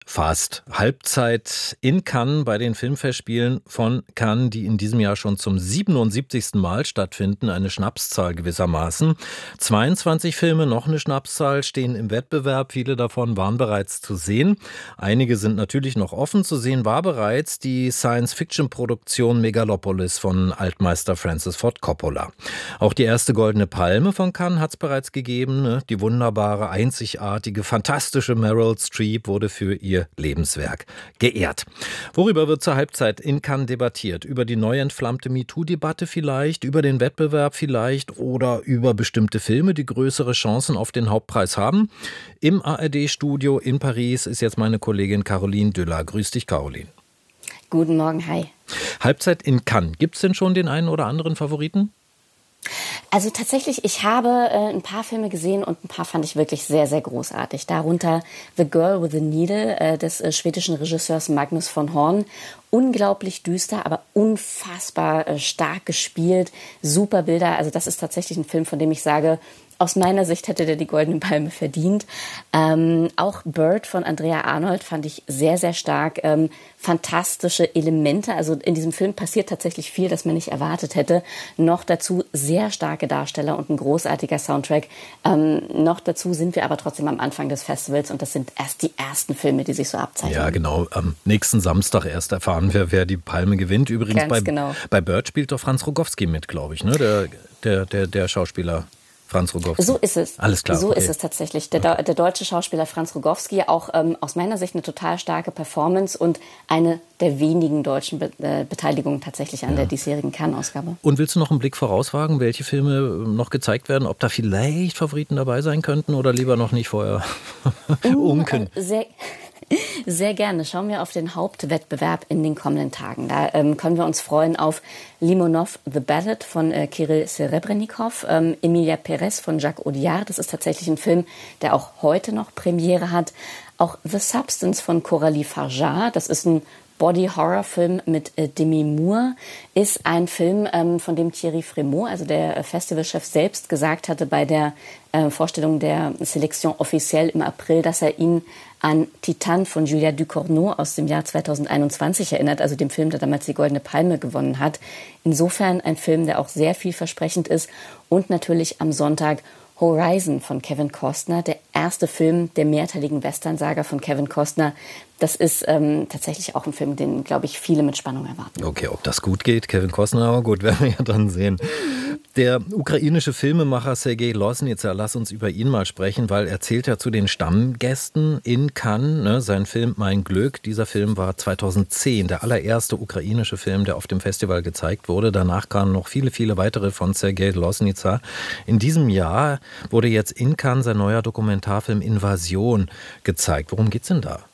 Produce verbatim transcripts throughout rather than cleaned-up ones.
Fast. Halbzeit in Cannes bei den Filmfestspielen von Cannes, die in diesem Jahr schon zum siebenundsiebzigsten Mal stattfinden. Eine Schnapszahl gewissermaßen. zweiundzwanzig Filme, noch eine Schnapszahl, stehen im Wettbewerb. Viele davon waren bereits zu sehen. Einige sind natürlich noch offen. Zu sehen war bereits die Science-Fiction-Produktion Megalopolis von Altmeister Francis Ford Coppola. Auch die erste Goldene Palme von Cannes hat es bereits gegeben. Die wunderbare, einzigartige, fantastische Meryl Streep wurde für ihr Lebenswerk geehrt. Worüber wird zur Halbzeit in Cannes debattiert? Über die neu entflammte MeToo-Debatte vielleicht, über den Wettbewerb vielleicht oder über bestimmte Filme, die größere Chancen auf den Hauptpreis haben? Im A R D-Studio in Paris ist jetzt meine Kollegin Caroline Düller. Grüß dich, Caroline. Guten Morgen, hi. Halbzeit in Cannes. Gibt es denn schon den einen oder anderen Favoriten? Also tatsächlich, ich habe äh, ein paar Filme gesehen und ein paar fand ich wirklich sehr, sehr großartig. Darunter The Girl with the Needle äh, des äh, schwedischen Regisseurs Magnus von Horn. Unglaublich düster, aber unfassbar äh, stark gespielt. Super Bilder. Also das ist tatsächlich ein Film, von dem ich sage, aus meiner Sicht hätte der die Goldene Palme verdient. Ähm, auch Bird von Andrea Arnold fand ich sehr, sehr stark. Ähm, fantastische Elemente. Also in diesem Film passiert tatsächlich viel, das man nicht erwartet hätte. Noch dazu sehr starke Darsteller und ein großartiger Soundtrack. Ähm, noch dazu sind wir aber trotzdem am Anfang des Festivals und das sind erst die ersten Filme, die sich so abzeichnen. Ja, genau. Am nächsten Samstag erst erfahren wir, wer die Palme gewinnt. Übrigens Ganz bei, genau. bei Bird spielt doch Franz Rogowski mit, glaube ich, ne? Der, der, der, der Schauspieler. Franz Rogowski. So ist es. Alles klar. So okay. ist es tatsächlich. Der, der deutsche Schauspieler Franz Rogowski, auch ähm, aus meiner Sicht eine total starke Performance und eine der wenigen deutschen Be- äh, Beteiligungen tatsächlich an ja. der diesjährigen Cannes-Ausgabe. Und willst du noch einen Blick vorauswagen, welche Filme noch gezeigt werden? Ob da vielleicht Favoriten dabei sein könnten oder lieber noch nicht vorher unken? Uh, sehr Sehr gerne. Schauen wir auf den Hauptwettbewerb in den kommenden Tagen. Da ähm, können wir uns freuen auf Limonov The Ballad von äh, Kirill Serebrennikov, ähm, Emilia Perez von Jacques Audiard. Das ist tatsächlich ein Film, der auch heute noch Premiere hat. Auch The Substance von Coralie Farjar. Das ist ein Body-Horror-Film mit äh, Demi Moore, ist ein Film, ähm, von dem Thierry Frémaux, also der äh, Festivalchef selbst, gesagt hatte bei der äh, Vorstellung der Sélection offiziell im April, dass er ihn an Titan von Julia Ducournau aus dem Jahr zweitausendeinundzwanzig erinnert, also dem Film, der damals die Goldene Palme gewonnen hat. Insofern ein Film, der auch sehr vielversprechend ist und natürlich am Sonntag Horizon von Kevin Costner, der erste Film der mehrteiligen Western-Saga von Kevin Costner. Das ist ähm, tatsächlich auch ein Film, den, glaube ich, viele mit Spannung erwarten. Okay, ob das gut geht, Kevin Costner, aber gut, werden wir ja dann sehen. Der ukrainische Filmemacher Sergej Losnytsa, lass uns über ihn mal sprechen, weil er zählt ja zu den Stammgästen in Cannes. Ne? Sein Film Mein Glück, dieser Film war zweitausendzehn der allererste ukrainische Film, der auf dem Festival gezeigt wurde. Danach kamen noch viele, viele weitere von Sergej Losnytsa. In diesem Jahr wurde jetzt in Cannes sein neuer Dokumentarfilm Invasion gezeigt. Worum geht's denn da?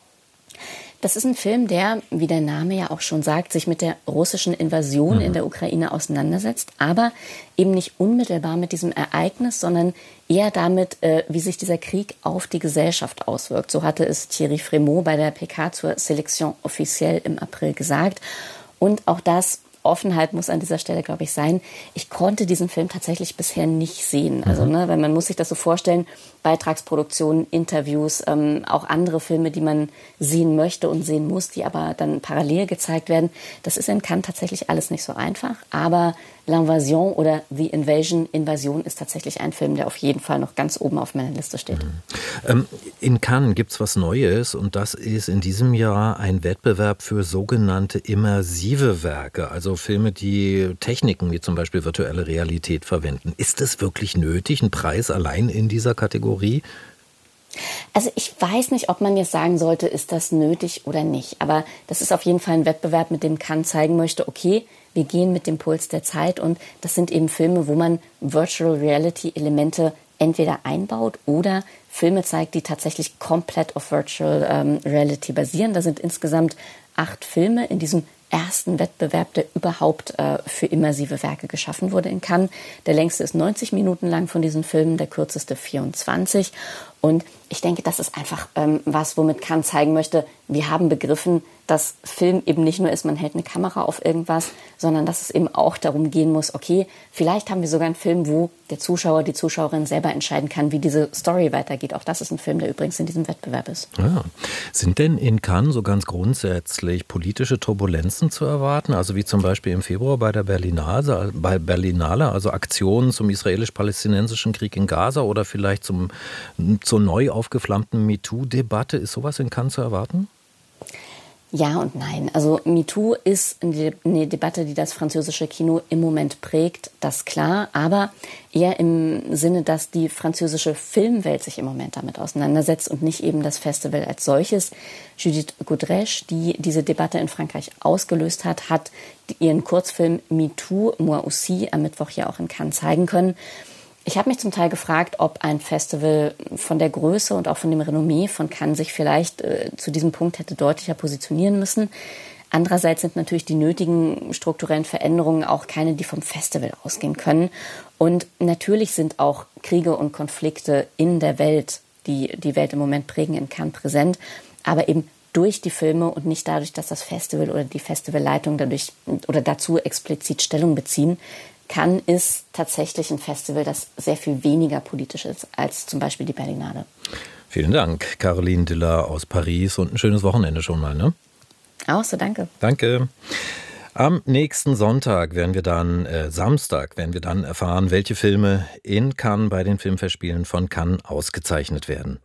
Das ist ein Film, der, wie der Name ja auch schon sagt, sich mit der russischen Invasion mhm. in der Ukraine auseinandersetzt, aber eben nicht unmittelbar mit diesem Ereignis, sondern eher damit, äh, wie sich dieser Krieg auf die Gesellschaft auswirkt. So hatte es Thierry Frémaux bei der P K zur Sélection offiziell im April gesagt. Und auch das, Offenheit muss an dieser Stelle, glaube ich, sein. Ich konnte diesen Film tatsächlich bisher nicht sehen. Also, ne, weil man muss sich das so vorstellen, Beitragsproduktionen, Interviews, ähm, auch andere Filme, die man sehen möchte und sehen muss, die aber dann parallel gezeigt werden. Das ist in Cannes tatsächlich alles nicht so einfach. Aber L'Invasion oder The Invasion, Invasion ist tatsächlich ein Film, der auf jeden Fall noch ganz oben auf meiner Liste steht. Mhm. Ähm, in Cannes gibt's was Neues und das ist in diesem Jahr ein Wettbewerb für sogenannte immersive Werke, also Filme, die Techniken wie zum Beispiel virtuelle Realität verwenden. Ist es wirklich nötig, ein Preis allein in dieser Kategorie? Also ich weiß nicht, ob man jetzt sagen sollte, ist das nötig oder nicht. Aber das ist auf jeden Fall ein Wettbewerb, mit dem Cannes zeigen möchte, okay, wir gehen mit dem Puls der Zeit und das sind eben Filme, wo man Virtual Reality Elemente entweder einbaut oder Filme zeigt, die tatsächlich komplett auf Virtual ähm, Reality basieren. Da sind insgesamt acht Filme in diesem ersten Wettbewerb, der überhaupt äh, für immersive Werke geschaffen wurde in Cannes. Der längste ist neunzig Minuten lang von diesen Filmen, der kürzeste vierundzwanzig. Und ich denke, das ist einfach ähm, was, womit Cannes zeigen möchte, wir haben begriffen, dass Film eben nicht nur ist, man hält eine Kamera auf irgendwas, sondern dass es eben auch darum gehen muss, okay, vielleicht haben wir sogar einen Film, wo der Zuschauer, die Zuschauerin selber entscheiden kann, wie diese Story weitergeht. Auch das ist ein Film, der übrigens in diesem Wettbewerb ist. Ja. Sind denn in Cannes so ganz grundsätzlich politische Turbulenzen zu erwarten? Also wie zum Beispiel im Februar bei der Berlinale, bei Berlinale, also Aktionen zum israelisch-palästinensischen Krieg in Gaza oder vielleicht zum, zur neu aufgeflammten MeToo-Debatte. Ist sowas in Cannes zu erwarten? Ja und nein. Also MeToo ist eine Debatte, die das französische Kino im Moment prägt, das ist klar. Aber eher im Sinne, dass die französische Filmwelt sich im Moment damit auseinandersetzt und nicht eben das Festival als solches. Judith Godrèche, die diese Debatte in Frankreich ausgelöst hat, hat ihren Kurzfilm MeToo, Moi aussi, am Mittwoch ja auch in Cannes zeigen können. Ich habe mich zum Teil gefragt, ob ein Festival von der Größe und auch von dem Renommee von Cannes sich vielleicht äh, zu diesem Punkt hätte deutlicher positionieren müssen. Andererseits sind natürlich die nötigen strukturellen Veränderungen auch keine, die vom Festival ausgehen können. Und natürlich sind auch Kriege und Konflikte in der Welt, die die Welt im Moment prägen, in Cannes präsent, aber eben durch die Filme und nicht dadurch, dass das Festival oder die Festivalleitung dadurch oder dazu explizit Stellung beziehen. Cannes ist tatsächlich ein Festival, das sehr viel weniger politisch ist als zum Beispiel die Berlinale. Vielen Dank, Caroline Diller aus Paris, und ein schönes Wochenende schon mal, ne? Auch so, danke. Danke. Am nächsten Sonntag werden wir dann, äh, Samstag, werden wir dann erfahren, welche Filme in Cannes bei den Filmfestspielen von Cannes ausgezeichnet werden.